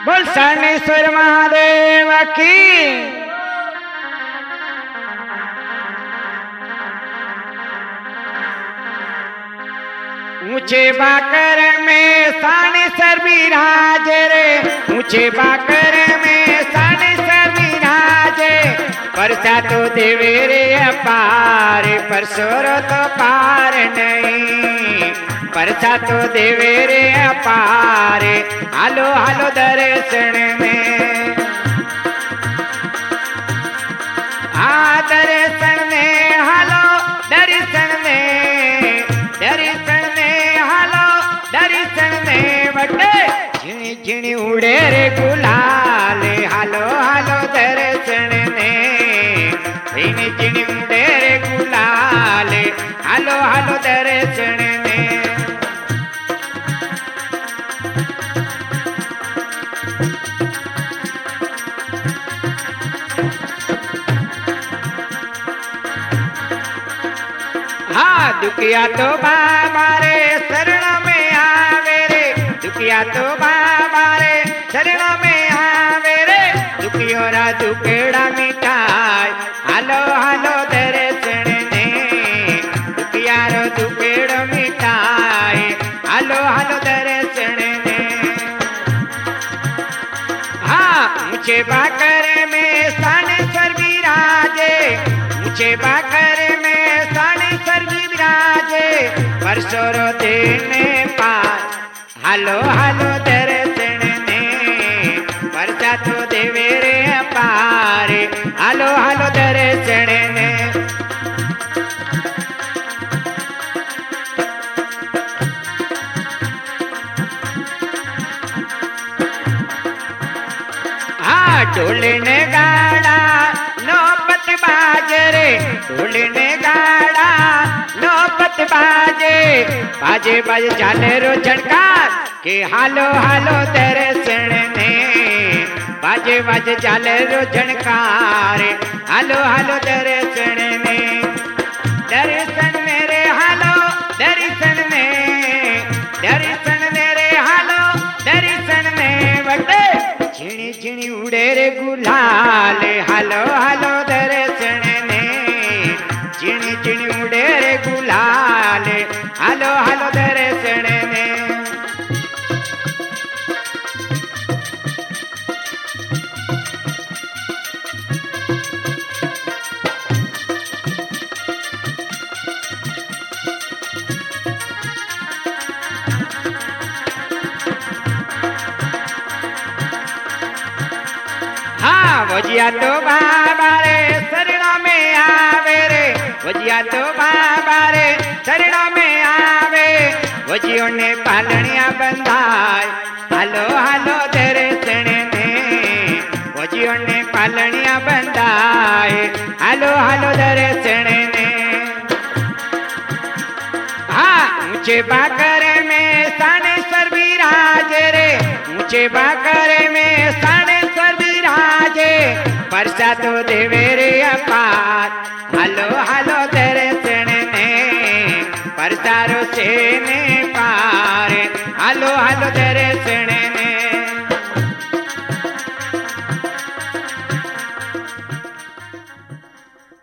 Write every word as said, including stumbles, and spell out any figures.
बोल शनेश्वर महादेव की। ऊंचे बाकर में शनेश्वर विराज रे, ऊंचे बाकर में शनेश्वर विराज। परसा तो देवे रे अपार, परसोर तो पार नहीं। परसा तो देवे रे अपार, हालो हालो दर्शन में। आ दर्शन में हालो दर्शन में, दर्शन में हालो दर्शन में। बटे झिणी झिणी उड़े रे गुलाल, हालो हालो दर्शन में। झिणी झिणी उड़े रे गुलाल, हालो हालो दर्शन में। हाँ दुखिया तो बाबा रे शरण में आवे रे, दुखिया तो बाबा रे शरण में आवे रे। दुखियो रा दुखेड़ा मिटाय, हालो हालो दर्शन ने। दुखिया रो दुखेड़ो मिटाय, हालो हालो दर्शन ने। हाँ ऊंचे बाकर में शनेश्वर विराजे, ऊंचे बाकर में शनेश्वर विराजे। परसोरो देने पार, हालो हालो दर्शन ने। परसा तो देवे रे अपार, हालो हालो दर्शन ने। हाँ ढोलने गाड़ा नौबत बाजे रे, ढोलने गाड़ा नौबत बाजे। बाजे बाजे चाले रो झटकार के हालो हालो दर्शन ने। बाजे बाजे चाले रो झटकार, हालो हालो दर्शन ने। दर्शन मेरे हालो दर्शन में, दर्शन मेरे हालो दर्शन में। बटे झिणी झिणी उड़े रे गुलाल, हालो हालो दर्शन ने। झिणी झिणी उड़े रे गुलाल, हालो हालो दर्शन ने। हाँ वजिया तो बाबा रे शरणा में आवे रे, वजिया तो बाबा रे शरणा में आवे। वजियों ने पालनिया बंधाय, हालो हालो दर्शन ने। वजियों ने पालनिया बंधाय, हालो हालो दर्शन ने। हाँ ऊंचे बाकर में शनेश्वर विराज रे, ऊंचे बाकर में शनेश्वर विराजे। परसा तो देवे रे अपार, हालो हालो दर्शन ने। परसारो से ने पार, हालो हालो दर्शन